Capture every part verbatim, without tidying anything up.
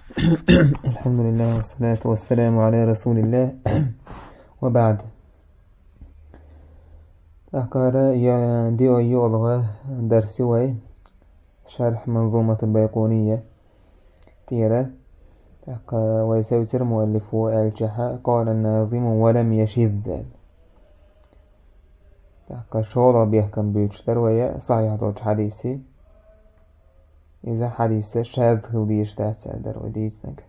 الحمد لله والصلاة والسلام على رسول الله. وبعد أقرأ يا ديو يولغة درسوي شرح منظومة البيقونية تيرة ويسوتر مؤلف الجحاء قال الناظم ولم يشذ شغل بيحكم بيشتر ويا صحيح دوج حديثي إذا حديث شاذ خليش تأثر وديتنك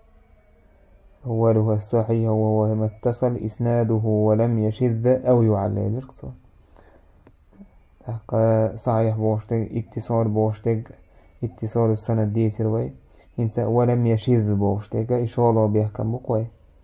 أوله الصحيح وهو ما اتصل إسناده ولم يشذ أو يعلل القصة صحيح بوشتك اتصال بوشتك اتصال السند ديسر وي هنسا ولم يشذ بوشتك إشالة بيحكم بقوي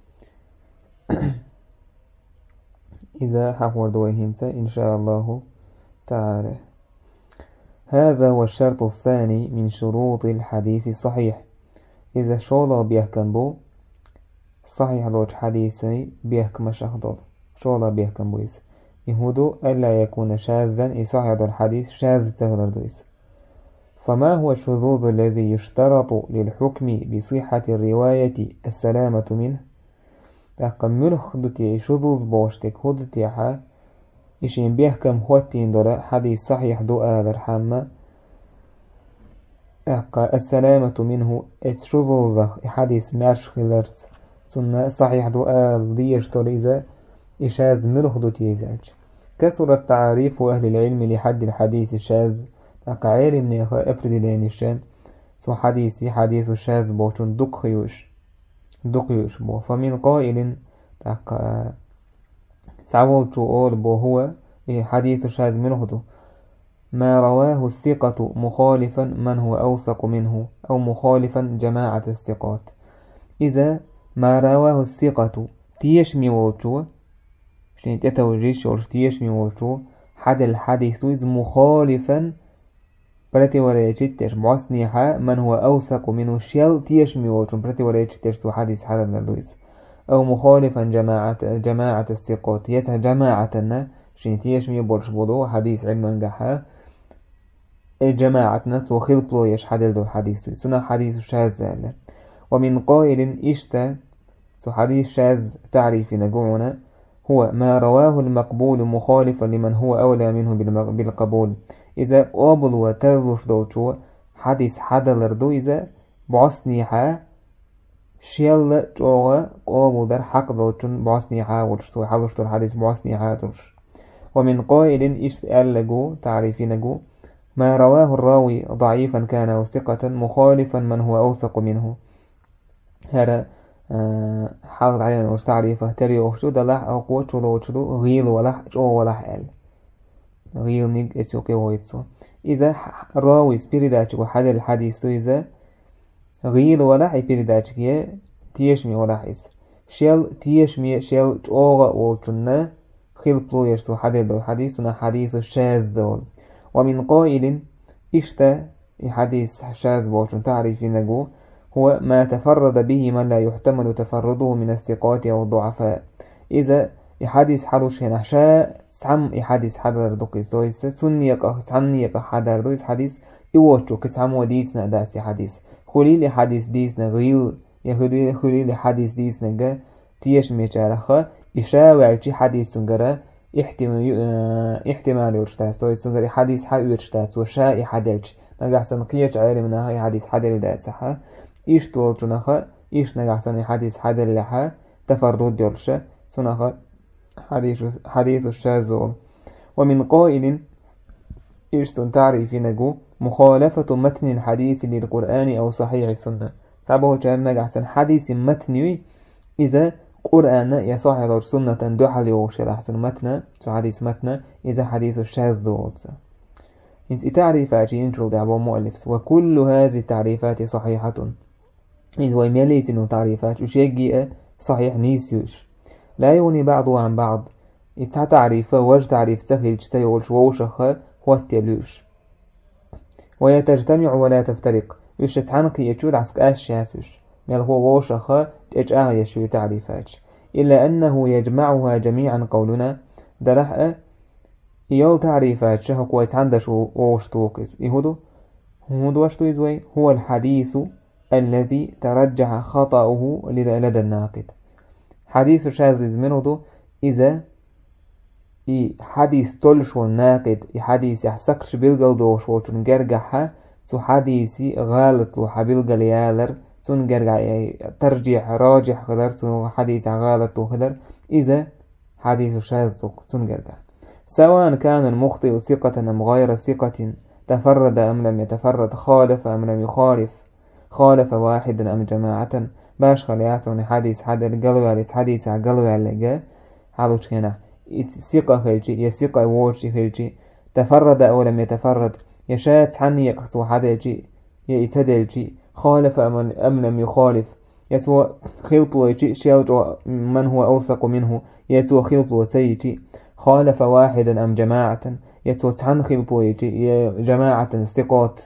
إذا حفور دوي هنسا إن شاء الله تعالى. هذا هو الشرط الثاني من شروط الحديث الصحيح. إذا شالة بيحكم بو صحيح لوج حديثي بيحكم شخص شالة بيحكم بويس يهودو ألا يكون شاذا يصحح الحديث شاذ تغلر دويس. فما هو الشذوذ الذي يشترط للحكم بصحة الرواية السلامة منه؟ تقمل خدتي شذوذ بوشتك خدتي حا إشين بيحكم خوتين دولا حديث صحيح دو آل الحامة السلامة منه الشذوذ حديث ماش خلرت سنة صحيح دو آل ديش توليزا إشاذ ملخدتي يزاج. كثر التعاريف أهل العلم لحد الحديث الشاذ أقعير من يخا أفرد لين الشام سو حديثي حديث الشاذ بوشن دقيوش دقيوش بو فمن قائل تاقا سعوال شوال بو هو حديث الشاذ ملخدو ما رواه الثقة مخالفا من هو أوثق منه أو مخالفا جماعة الثقات. إذا ما رواه الثقة تيشمي والشو شين تتوجيش ورشتيشمي والشو حد الحديث إذ مخالفا برتي وريتشتر معصنيها من هو أوثق منه شيل تيشمي والشو برتي وريتشتر سو حديث حد النردويز أو مخالفا جماعة جماعة الثقات يتها جماعتنا شين تيشمي برش بضو حديث علم انجحها جماعتنا تو خلطلو يش حد الحديث سنة حديث شاذ. ومن قائل إشتا سو حديث شاذ تعريف نجوعنا هو ما رواه المقبول مخالفا لمن هو أولى منه بالقبول. إذا قابل وترلش دوتشو حديث حدلردو إذا بعصنيها شيل جوغا قابل در حق دوتشون بعصنيها ولشتو حلشتو الحديث بعصنيها دلش. ومن قائل إشتال لجو تعريفي نجو ما رواه الراوي ضعيفا كان أو ثقة مخالفا من هو أوثق منه. هذا حاضر علينا وش تعريفه تري وشو دلح أو قوة شو لو شو غيل ولح جو ولح ال غيل نيج إسوكي ويتسو. إذا راوي سبيريداتش وحد الحديث إذا غيل ولح يبيريداتش كيه تيشمي ولح إس شيل تيشمي شيل جوغا وشنا خيل بلوير سو حد الحديث ونا حديث شاذ دول. ومن قائل إشتا حديث شاذ وشن تعريفي نجو هو ما تفرد به من لا يحتمل تفرده من الثقات أو الضعفاء. إذا يحدث حدوش هنا شاء سعم يحدث حدر دوكيس دويس سنيق سنيق حدر دويس حديث يوشو كتعم وديسنا داسي حديث خليل حديث ديسنا غيل يخليل خليل حديث ديسنا جا تيش ميشارخة إشاوع شي حديث سنجرا احتمال احتمال يرشتاس دويس سنجرا حديث حا يرشتاس وشاء يحدلش نجحسن قيش عاري منها هاي حديث حدل دات صحة إيش تولش نخا إيش نجحسن حديث حدل لها تفرد يرشة سنخا حديث حديث الشاذ. ومن قائل إيش تعريف نجو مخالفة متن الحديث للقرآن أو صحيح السنة. فبهو كان نجحسن حديث متنوي إذا قرآن يصح السنة دحل يوشل أحسن متن حديث متن إذا حديث الشاذ دولت. إنت تعريفات ينشر دعوة مؤلف وكل هذه التعريفات صحيحة. إذ ويميليت إنه تعريفات وشيء صحيح نيسيوش لا يغني بعضه عن بعض. إذا تعريف وجه تعريف تخيل تيولش ووشخ هو التلوش ويتجتمع ولا تفترق يش تعنق يشود عسك أشياسوش مال هو ووشخ تجاه يشوي تعريفات إلا أنه يجمعها جميعا قولنا دلح يول تعريفات شهق ويتعندش ووش توقز يهودو هو دوشتو إزوي هو الحديث الذي ترجح خطأه لدى الناقد. حديث شاذ منه إذا i حديث تلشو الناقد i حديث يحسكش بالقلدوش وچون جرجحها تو حديثي غالط لو حبيلقل يالر تون جرجع ترجيح راجح خلر تو حديث غالط وخلر إذا حديث شاذ تون جرجع، سواء كان المخطئ ثقة أم غير ثقة، تفرد أم لم يتفرد، خالف أم لم يخالف، خالف واحدا أم جماعة، باش خلياتون حديث حدا القلوة على حديث القلوة على جا حالوش كنا ثقة خلجي يثقة ووشي خلجي، تفرد أو لم يتفرد، يشات حني يقصو حدا جي يتدل جي، خالف أم لم يخالف، يسوى خلط ويجي شيلج من هو أوثق منه، يسوى خلط وسيجي، خالف واحدا أم جماعة، يسوى تحن خلط ويجي جماعة ثقات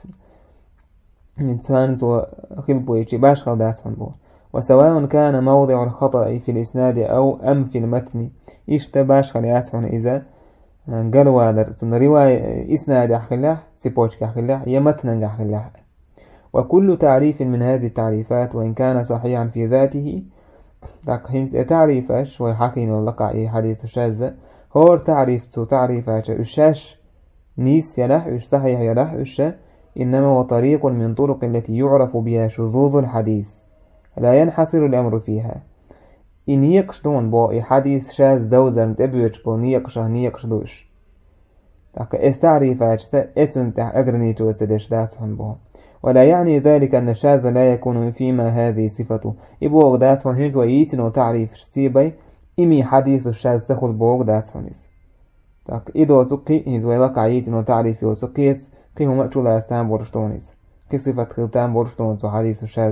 إنسان خلط ويجي باش خلدات عنبو. وسواء كان موضع الخطأ في الإسناد أو أم في المتن إشتباش خليات عن إذا قالوا هذا رواية إسناد أحخلاه سيبوشك أحخلاه يمتن أحخلاه. وكل تعريف من هذه التعريفات وإن كان صحيحا في ذاته هنس تعريفاش ويحكين اللقاء إيه حديث الشاذ هو تعريف تو تعريفاش الشاش نيس يلح إش صحيح يلح إش إنما هو طريق من طرق التي يعرف بها شذوذ الحديث لا ينحصر الأمر فيها. إن يقشدون بو حديث شاذ دوزر متبيوش بو نيقشه نيقشدوش تاك استعريفاش سأتن تح أقرني توتدش داتهم بو، ولا يعني ذلك أن الشاذ لا يكون فيما هذه صفته إبو أغداتهم هنز ويتنو تعريف شتيبي إمي حديث الشاذ تخل بو أغداتهم هنز تاك إدو تقي هنز ويلقى يتنو تعريف يوتقيس قيهم مأتولا يستان بورشتونيز قي صفة خلطان بورشتونيز وحديث الشاذ.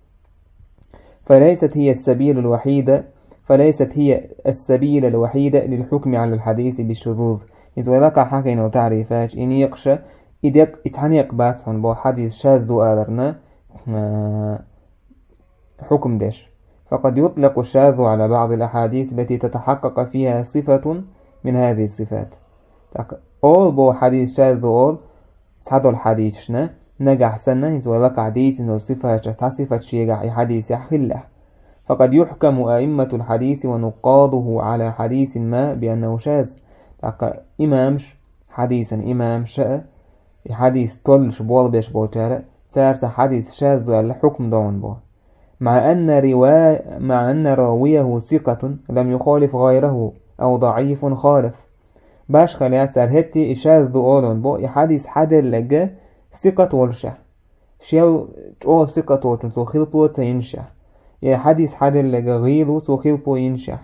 فليست هي السبيل الوحيدة فليست هي السبيل الوحيدة للحكم على الحديث بالشذوذ. إذا لقى حكين وتعريفاش إن يقشى إذا إتحنيق باسحن بو حديث شاذ دو آلرنا حكم ديش، فقد يطلق الشاذ على بعض الأحاديث التي تتحقق فيها صفة من هذه الصفات. أول بو حديث شاذ دو أول تحدو الحديث شنا نجح سنة إذا لقى عديث إنه صفة تصفة شيء حديث يحله، فقد يحكم أئمة الحديث ونقاضه على حديث ما بأنه شاذ. إمامش حديثا إمام شاء حديث طلش بول بيش بوتارة تارس حديث شاذ دو الحكم دون بو، مع أن رواية مع أن راويه ثقة لم يخالف غيره أو ضعيف خالف. باش خليها سرهتي شاذ دو أولون بو حديث حد لجا ثقة والشه شيل أو ثقة وتن تو خلبو تينشه يا حديث حد لجا غيلو تو خلبو ينشه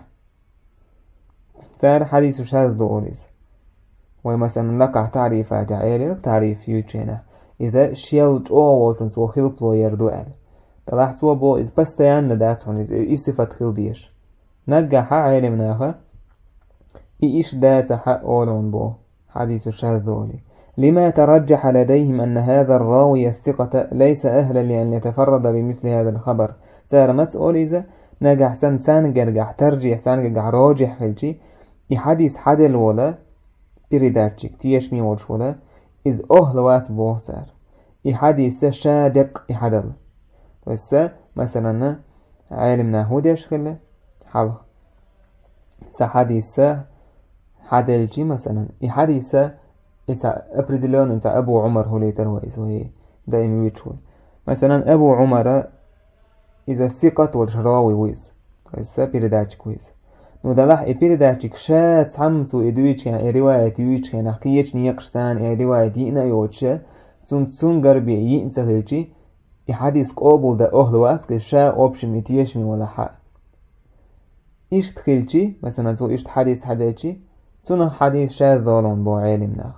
تار حديث شاذ دو أوليز. ومثلا لك تعريفات عيالي تعريف يوتشينا إذا شيل أو وتن تو خلبو يردوال طلعت تو بو إز بس تيان نداتون إز صفة خلديش نجح عيالي مناها إيش دات حق أولون بو حديث شاذ دولي لما ترجح لديهم أن هذا الراوي الثقة ليس أهلا لأن يتفرد بمثل هذا الخبر. سار مسؤول إذا نجح سن سان جرجح ترجح سان جرجح راجح خلشي يحديث حد الولا بريداتشك تيشمي ورش ولا إذ أهل واس بوه سار يحديث شادق يحدل بس مثلا عالمنا هوديش خله حل حديث حدلجي مثلا يحديث إذا أبردلون إذا أبو عمر هو ليتر وإذا هي دائما يتشول مثلا أبو عمر إذا ثقة والشراوي ويز إذا بيرداتك ويز نودلاح إبيرداتك شات سمتو إدويتش يعني رواية يويتش يعني حقيقة نيقشان يعني رواية ينا يوتشا تون تون غربي ينسى هلجي يحديث قابل دا أهل واسك شا أوبشن يتيشمي ولا حق إيش تخلجي مثلا تو إيش حديث حديثي تون حديث شاذ ظالون بو علمنا.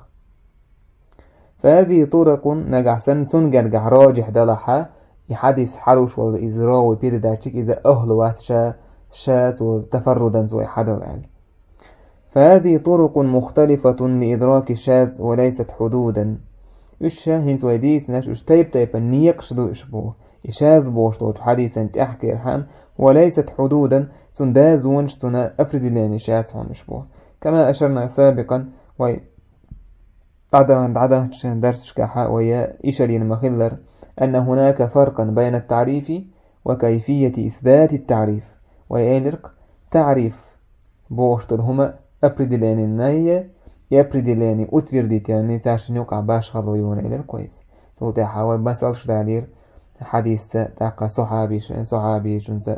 فهذه طرق نجح سن تنجرجح راجح دلحة يحدث حروش ولا إزراء وبيرداتشك إذا أهل واتشا شات وتفردا زوي حدا العلم. فهذه طرق مختلفة لإدراك الشاذ وليست حدودا. إيش هنز وديس ناش إيش تيب تيب نيقش دو إشبوه إشاذ بوشلوش حديثا تحكي الحام وليست حدودا سندازونش سنا أفرد لين إشاذ هون إشبوه كما أشرنا سابقا و عدا عدا درس كحا ويا إشارين مخلر أن هناك فرقا بين التعريف وكيفية إثبات التعريف ويالرق تعريف بوشتر هما أبردلاني النية يبردلاني أتفرديت يعني تعشن يوقع باش خلويون إلى كويس تقول حاول بس ألش دالير حديث تاقى صحابي صحابي شنزا.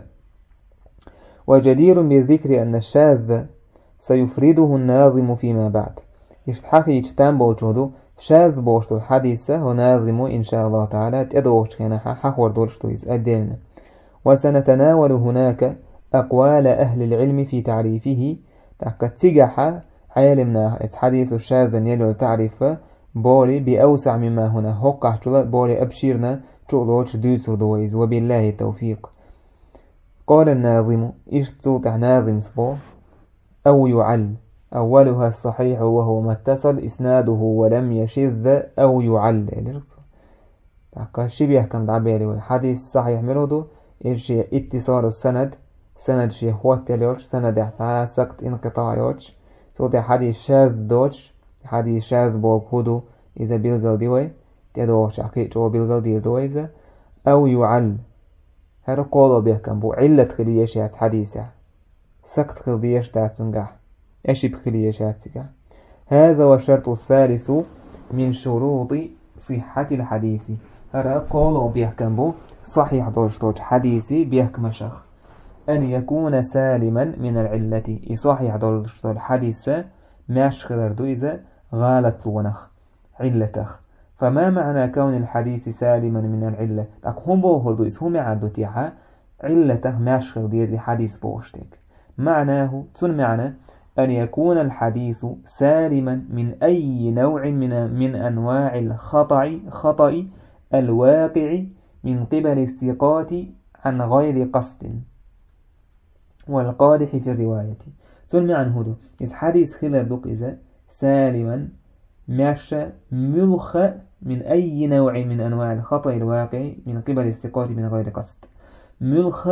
وجدير بالذكر أن الشاذ سيفرده الناظم فيما بعد يشتحكي يجتان بوجهده شاذ بوشتو الحديثة وناظم إن شاء الله تعالى تأدوش كان حقور دولشتويز أدلنا. وسنتناول هناك أقوال أهل العلم في تعريفه تقتجح علمنا حديث الشاذ يلو تعريف بولي بأوسع مما هنا هقع بولي أبشيرنا تشغلوش دوسر دويز وبالله التوفيق. قال الناظم اشتوتع ناظم سبو أو يعل أولها الصحيح وهو ما اتصل إسناده ولم يشذ أو يعل شبيه كم دعبالي حديث صحيح ملودو إيش اتصال السند سند شيء هو تلوش سند احسا سقط انقطاع يوش توتي حديث شاذ دوش حديث شاذ بوك هدو إذا بيلغل ديوي تدوش عقيد جو بيلغل دير دويزة أو يعل هذا قولوا بيه كم بو علة خليشات حديثة سقط خليش تاتسنقح إيش بخليشات سقح. هذا والشرط الثالث من شروط صحة الحديث هذا قولوا بيه كم بو صحيح دوش دوش حديثي بيحكم شخ أن يكون سالما من العلة يصحيح دوش دوش حديثة ماش خلردو إذا غالت ونخ علتخ. فما معنى كون الحديث سالما من العلة هم بوهردو إذا هم عدو تيحا علته ماش خلردو يزي حديث بوشتك معناه تن معنى أن يكون الحديث سالما من أي نوع من, من أنواع الخطأ خطأ الواقع من قبل الثقات عن غير قصد والقادح في الرواية. ثم عن هدو إذا حديث خلال دوك إذا سالما ماشى ملخ من أي نوع من أنواع الخطأ الواقع من قبل الثقات من غير قصد ملخ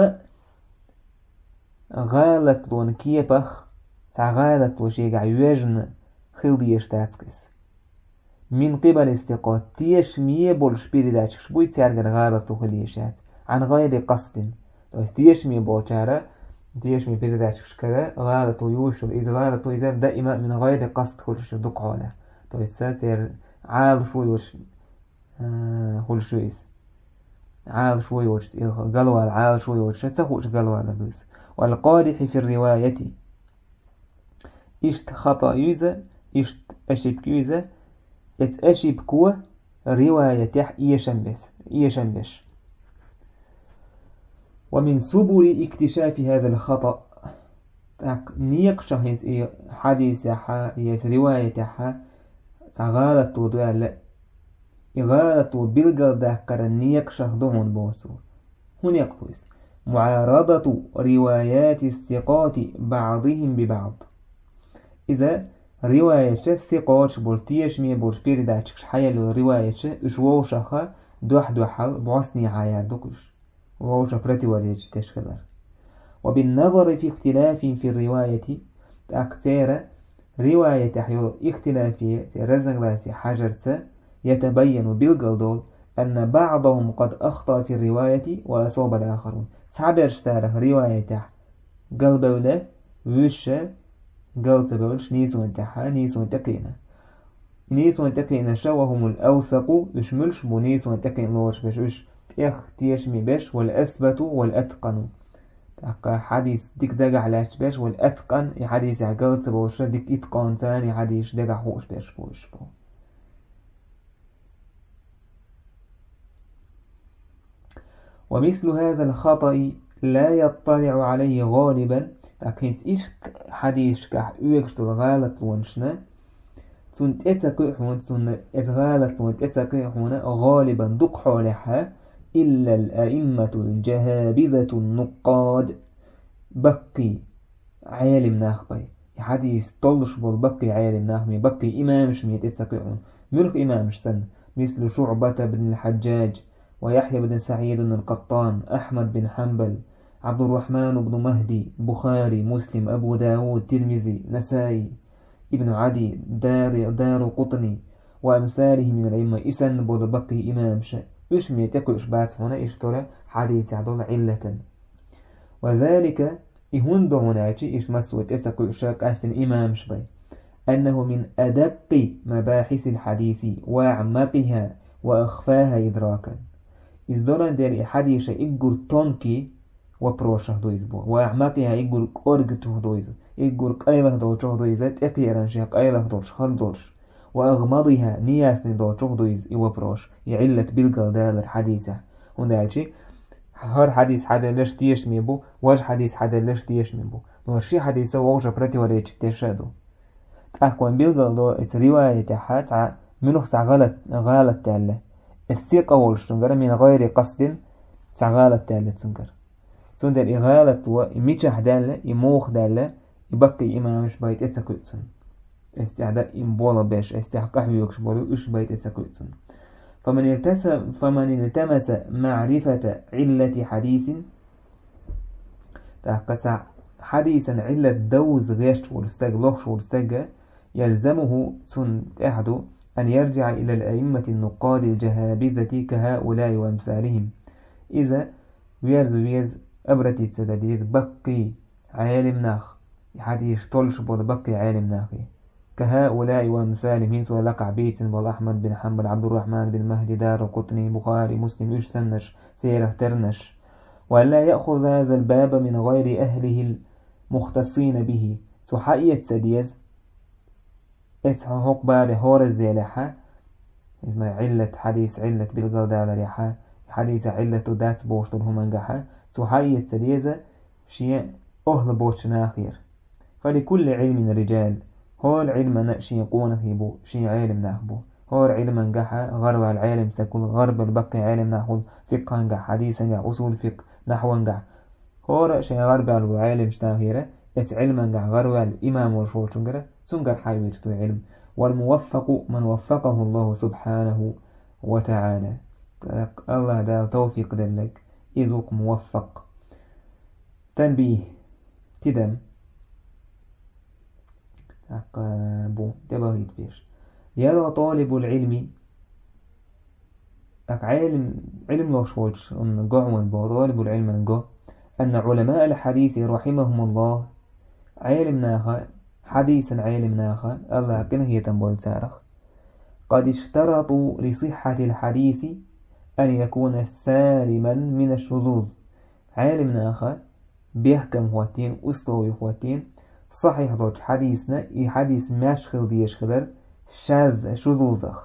غالت لون كيبخ غالت وشيقع يوجن خلديش تاسكس من قبل الثقات تيشمية بولش بيرداتش بوي تارجر غالط وخليشات عن غير قصد تيشمية بولشارة تيشمية بيرداتش كذا غالط ويوشل إذا غالط وإذا دائما من غير قصد خلش دقعوله تو الساتر عال شوي وش خل شويس عال شوي وش قالوا عال شوي وش تسخوش قالوا لبس. والقادح في الرواية إشت خطأ يوزا إشت أشب كيوزا إت أشب كوه رواية يح إيشنبس إيشنبش. ومن سبل اكتشاف هذا الخطأ نيق شخص حديث يحا يس رواية يحا غالط ودوال غالط وبلغل ذكر نيق شخص دون بوسو هناك بوس معارضة روايات الثقات بعضهم ببعض. إذا رواية الثقات بولتيش مي بولش بيرداتش حيالو رواية اشوو شخا دوح دوحل بعصني عيار دوكش وهو شفرتي وليج تشكلر. وبالنظر في اختلاف في الرواية تأكتير رواية حيو اختلافية رزنغلاسي حجرت يتبين بالقلدول أن بعضهم قد أخطأ في الرواية وأصاب الآخرون تعبر ساره رواية قلبولة وشة قلت بولش نيسو انتحا نيسو انتقينا نيسو انتقينا شوهم الأوثق يشملش بو نيسو انتقين لوش بش وش اختيشمي بش والأثبت والأتقن تاقا حديث ديك دقع لاش بش والأتقن يحديث قلت بولش ديك إتقان ثاني حديث دقع هوش بش بوش بو. ومثل هذا الخطأ لا يطلع عليه غالبا لكن إيش حديث كح يكشت الغالط ونشنا تون اتقيحون تون اتغالط ون اتقيحون غالبا دق حولها إلا الأئمة الجهابذة النقاد بقي عالم ناخبي حديث طلش بالبقي عالم ناخبي بقي إمامش ميت اتقيحون ملك إمامش سن مثل شعبة بن الحجاج ويحيى بن سعيد القطان أحمد بن حنبل عبد الرحمن بن مهدي بخاري مسلم أبو داود ترمذي نسائي ابن عدي دار, دار قطني وأمثاله من الأئمة إسن بالبقي إمام إش ميتكو إش باس هنا إش طول حديث عدول علة وذلك إهون دعوناتي إش مسوت إسكو إشاك أسن إمام شبي أنه من أدق مباحث الحديث وأعمقها وأخفاها إدراكا إذ دولان دير حديث إقر تونكي وبروشه دويزبو وأعمقها إقر كورج تهدويز إقر قيله دو تهدويز إقيران شيخ قيله دو شخلدوش وأغمضها نياسني دو تهدويز إوبروش يعلة بالقل دالر حديثة هندالشي هر حديث حدا لش تيش ميبو واج حديث حدا لش تيش ميبو نورشي حديثة ووجه براتي وريتش تشادو أكوان بالقل دو رواية حات منو سع غلط غلط تاله الثقة والشنجر من غير قصد سع غلط تاله تنجر سندر إغالة وإميتش دالة إموخ دالة يبقي إمام مش بيت إتسكوتسن استعداء إمبولا باش استحقاق يوكش بولو إش بيت إتسكوتسن فمن التسم فمن التمس معرفة علة حديث تحقق حديثا علة دوز غيش والستاج لوش والستاج يلزمه سن أحد أن يرجع إلى الأئمة النقاد الجهابزة كهؤلاء وأمثالهم إذا ويرز ويرز أبرتي تداديد بقي عالم ناخ حديث طولش بود بقي عالم ناخي كهؤلاء وأمثالهم هنس ولقع بيت والأحمد بن حنبل عبد الرحمن بن مهدي دار قطني بخاري مسلم إيش سنش سيره ترنش ولا يأخذ هذا الباب من غير أهله المختصين به سحية سديز إسحاق بار هورز دي لحا اسمه علة حديث علة بالقلدال لحا حديث علة دات بوشتر هم انجحا سحية سديز شيء أهل بوش ناخير فلكل علم رجال هو العلم نأشي يقونه يبو شي علم ناخبو هو العلم انجحا غرب العالم تكون غرب البقي علم ناخو فقه انجح حديث انجح أصول فقه نحو انجح هو شي غرب العالم شتاخيره اس علم انجح غرب الإمام والشور شنجره سنجر حيوية علم والموفق من وفقه الله سبحانه وتعالى الله دا توفيق دلك إذوك موفق تنبيه تدم بو تبغيت بيش يرى طالب العلم أك علم علم لوشوش أن قعون بو طالب العلم نقو أن علماء الحديث رحمهم الله علم ناخا حديثا علم ناخا الله كنه يتنبول تارخ قد اشترطوا لصحة الحديث أن يكون سالما من الشذوذ علم ناخا بيحكم هواتين أسلوي هواتين صحيح دوش حديثنا إي حديث ماشخل ديشخلر شاذ شذوذخ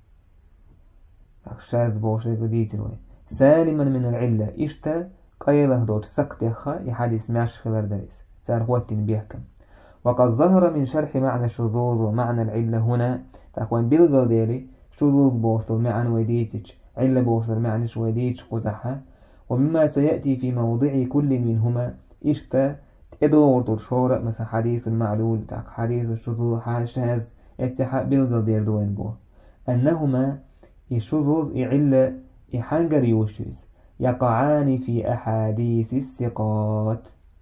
شاذ بوش ديتلوي سالما من العلة إشتا قيله دوش سقطخا إي حديث ماشخلر داريس سار هواتين بيحكم وقد ظهر من شرح معنى الشذوذ ومعنى العلة هنا تكون بلغل ديلي شذوذ بوشتل معنى وديتش علة بوشتل معنى وديتش قزحها ومما سيأتي في موضع كل منهما إشتا تدور الشهرة مثل حديث المعلول تاك حديث الشذوذ شاذ اتحاء بلغل دير دوين بو أنهما الشذوذ علة إحنجر يوشيز يقعان في أحاديث الثقات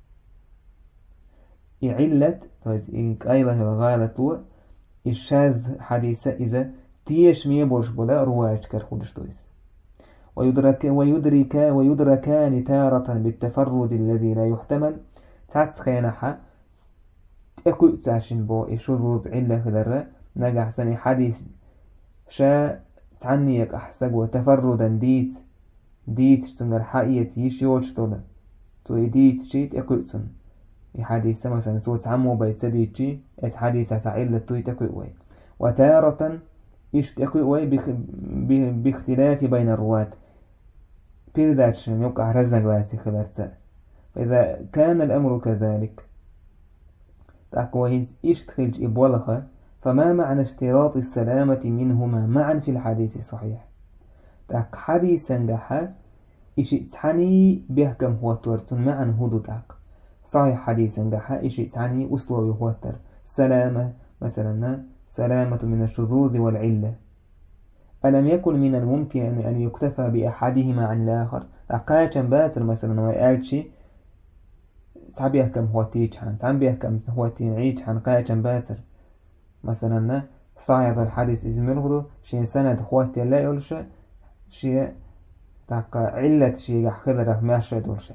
علة طيب أيضا الغالة الشاذ حديثة إذا تيش ميبوش بلا رواج كرخودش تويس ويدرك ويدرك ويدركان تارة بالتفرد الذي لا يحتمل تعس خينحة تأكو تعشن بو الشذوذ علة خدرة نجح سني حديث شا تعنيك أحسق وتفردا ديت ديت تنجر حقية يش يولش طولة تو ديت شيت أكو تن حديث مثلا توت عمو بيتسديتشي ات حديث سعيل للتوي تكوي وتارة إيش تكوي بخ... باختلاف بين الرواة بيرداتش يوقع رزق لاسي خلارتا فإذا كان الأمر كذلك تقوى إيش تخلج إبولخة فما معنى اشتراط السلامة منهما معا في الحديث الصحيح تاك حديثا لها إيش تحني بيحكم هو تورتن معا هدو تاك صحيح حديثا لها إيش تعني أسلوب يهوتر سلامة مثلا سلامة من الشذوذ والعلة ألم يكن من الممكن أن يكتفى بأحدهما عن الآخر أقايا باسر مثلا ويقالشي تعب يحكم هو تيجحان تعب يحكم هو تيجحان قايا باسر مثلا صاعد الحديث إزميره شيء سند هو تلا يلش شيء تاق علة شيء خذره ماشى دورش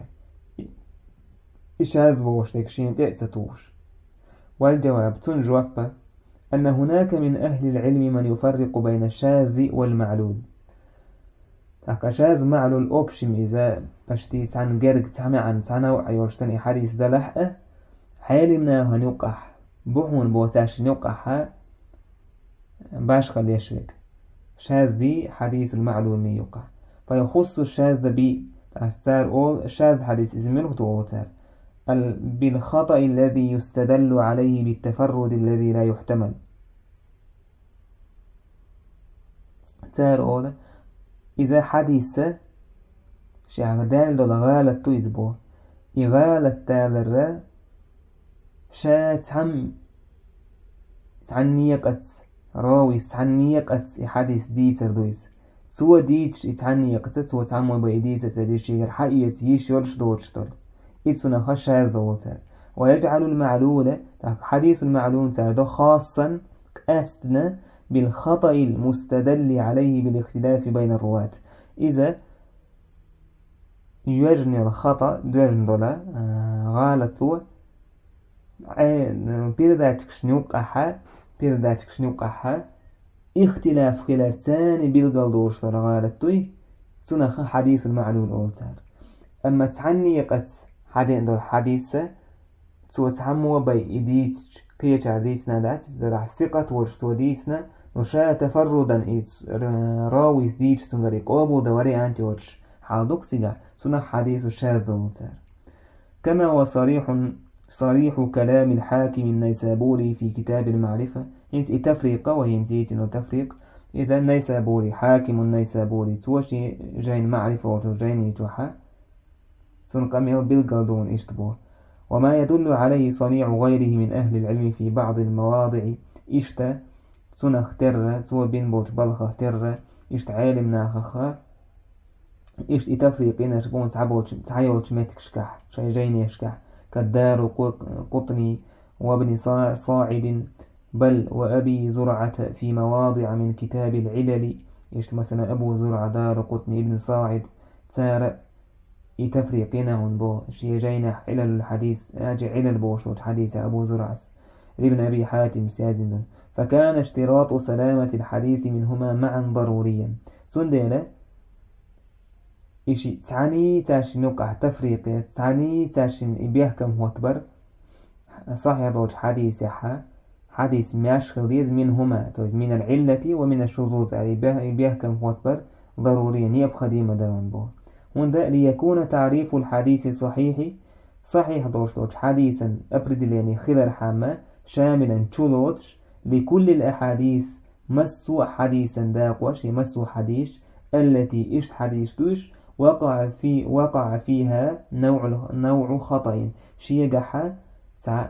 إشاذ بوش تكشين تأتوش. والجواب تنجوب أن هناك من أهل العلم من يفرق بين الشاذ والمعلول. تاق شاذ معلول أوبشم إذا بشتي عن جرج تعمى عن تنوع يورشتني حديث دلحة حالمنا هنوقح بحون بوتاش نوقحها باش خلي شوك شاذي حديث المعلول يوقع فيخص الشاذ بي أستار أول شاذ حديث إزميل خطوطار بالخطأ الذي يستدل عليه بالتفرد الذي لا يحتمل. تار أول إذا حديث شيء دال دول غالة تويزبو إغالة تالر شا تعم تعنيق أتس راوي تعنيق أتس حديث ديتر دويس سوى ديتش تعنيق أتس سوى تعمل بإديتة تديشير حقيقة يشيرش دوتشتر إتسونا خشا زوتر ويجعل المعلول حديث المعلول تردو خاصا أستنا بالخطأ المستدل عليه بالاختلاف بين الرواة. إذا يجني الخطأ دوجن دولا غالطو بيرداتك شنوق أحا بيرداتك شنوق أحا اختلاف خلال ثاني بالقلدوش غالطوي تنخ حديث المعلول أولتار. أما تعني قد حدين دول حديثة تو تحمو بي إديتش قيش عديثنا دات درح ثقة ورشتو ديثنا وشا تفردا إيس راويس ديتش تنغري قوبو دوري أنتي ورش حالدوك سيدا سنة حديث الشاذ أولتار. كما هو صريح صريح كلام الحاكم النيسابوري في كتاب المعرفة انت تفريق وهي انتيت وتفريق. إذا النيسابوري حاكم النيسابوري توشي جين معرفة وتجين يتوحى سنقمه بالقلدون اشتبه. وما يدل عليه صنيع غيره من أهل العلم في بعض المواضع اشتا سنختر تو بين بوش بلخ اختر اشت عالم ناخخا اشت تفريقين شبون سعبوش تعيوش متكشكح شي جين يشكح كالدار قطني وابن صاعد بل وأبي زرعة في مواضع من كتاب العلل إيش مثلا أبو زرعة دار قطني ابن صاعد تار يتفريقنا من بو شي جينا علل الحديث أجي علل بوشوش حديث أبو زرعة ابن أبي حاتم سيازن. فكان اشتراط سلامة الحديث منهما معا ضروريا. سنديلة إيش تعني تاشي نقع تفريقية تعني تاشي بيحكم هو تبر صحيح دوش حديث يحا حديث ماش خليز منهما من العلة ومن الشذوذ يعني بيحكم هو تبر ضروريا يبقى ديما درون بو هندا ليكون تعريف الحديث الصحيح صحيح دوش دوش حديثا أبرد يعني خلال حامة شاملا تشولوتش لكل الأحاديث مسو حديثا داقوش مسو حديث التي إشت حديث دوش وقع في وقع فيها نوع نوع خطأ شيء جحا تع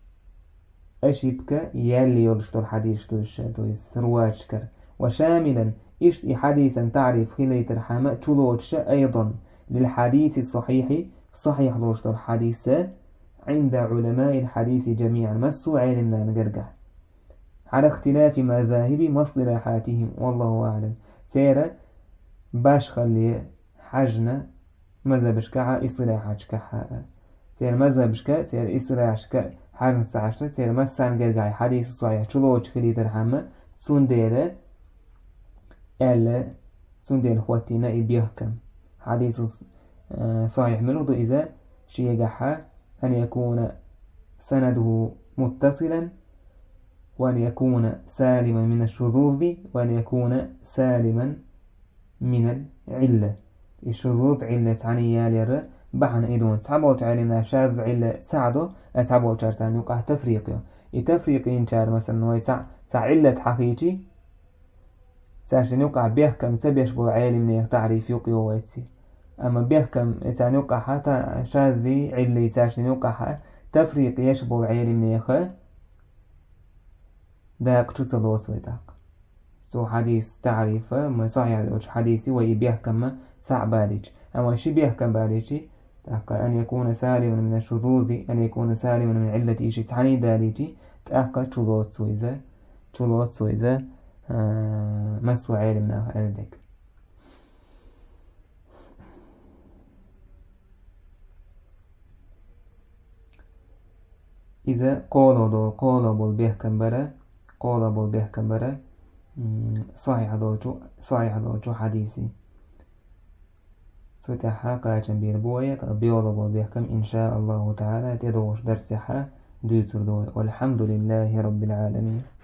أشبك يلي يرشتر حديث دوش دويس رواشكر وشاملا إشت حديثا تعرف خلال ترحمة تشولوتش أيضا للحديث الصحيح صحيح لوشتر حديث عند علماء الحديث جميعا مسو علمنا نجرجع على اختلاف مذاهب مصطلحاتهم والله أعلم. سيرة باش خلي حجنا مذهبش كها اصطلاحاتش كها سير مذهبش كها سير اصطلاحش كها حجنا سعشت سير مسان جرجع حديث صحيح شلوش خلي ترحمة سنديرة ألا سندير خواتينا بيحكم حديث صحيح منه إذا شيء جحا أن يكون سنده متصلا وأن يكون سالما من الشذوذ وأن يكون سالما من العلة. الشذوذ علة عنيا لر بحن إيدون تعبوت علينا شاذ علة سعده أسعبوت شرطان يقع تفريقه التفريقين شار مثلا نوع تع علة حقيقي ساشن يقع بيحكم تبيشبه عالم من تعريف يقي ويتسي. أما بيحكم إذا يقع حتى شاذي علة ساشن يقع تفريق يشبه عالم من يخه داق تصلوت ويداق سو حديث تعريف ما صحيح حديثي ويبيحكم سع بالج. أما شي بيحكم بالجي أن يكون سالما من الشذوذ أن يكون سالما من علة إيشي تعني داليجي تأقى تلوت سويزة تلوت سويزة آه مسو عالم ناخ ألدك. إذا قال دو قال بول به كمبرة قال بول به كمبرة صحيح دوجو صحيح دوجو حديثي ستحا قاچن بير بوية بيوضا بول به كم إن شاء الله تعالى تدوش درسها دوتر دوي والحمد لله رب العالمين.